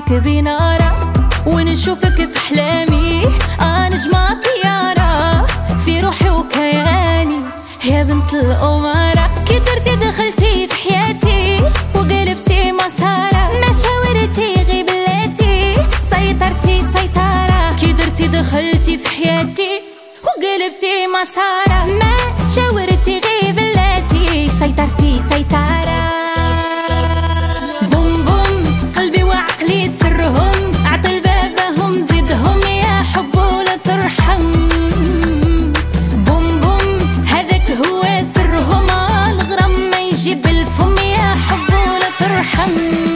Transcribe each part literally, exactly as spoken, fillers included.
معاك بنارة، ونشوفك في حلامي آه نجمة طيارة في روحي وكياني يا بنت الأمارة. كي درتي دخلتي في حياتي وقلبتي مسارة، ما شاورتي غير بلاتي سيطرتي سيطرة. كي درتي دخلتي في حياتي وقلبتي مسارة، ما شاورتي غير بلاتي سيطرتي سيطرة. بوم بوم قلبي وعقلي سرهم، عطل بابهم زيدهم يا حب ولا ترحم. بوم بوم هذاك هو سرهم، الغرام ما يجيب الفم يا حب ولا ترحم.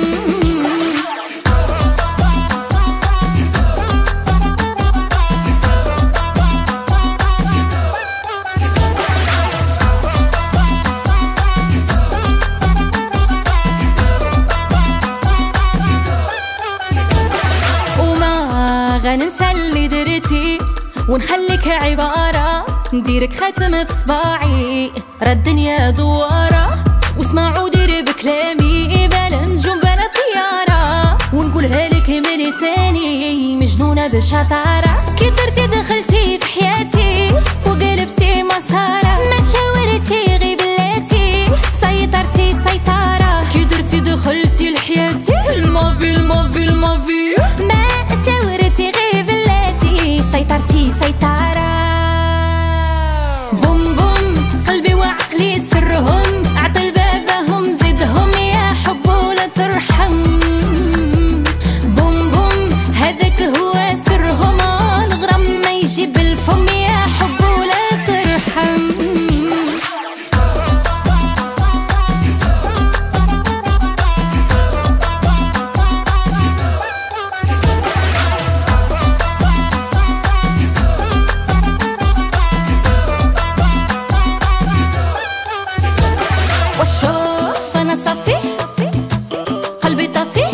غننسى اللي درتي ونخليك عبارة، نديرك خاتم في صباعي راه الدنيا دوارة. واسمعوا ديري بكلامي بلا نجوم بلا طيارة، ونقولها لك من تاني مجنونة بالشطارة. كي درتي دخلتي في حياتي وقلبتي مسارة، ما شاورتي غير بلاتي سيطرتي سيطرة. كي درتي دخلتي لحياتي المافي المافي المافي، ما شاورتي غير بلاتي سيطرتي سيطرة. بوم بوم قلبي وعقلي سرهم، عطل بابهم زيدهم يا حب ولا ترحم. بوم بوم هذاك هو سرهم، الغرام ما يجيب الفم يا حب ولا ترحم. وشوف أنا صافي قلبي طافي،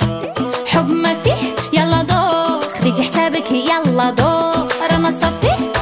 حب ما فيه يلا دور، خديتي حسابك يلا دور. أنا صافي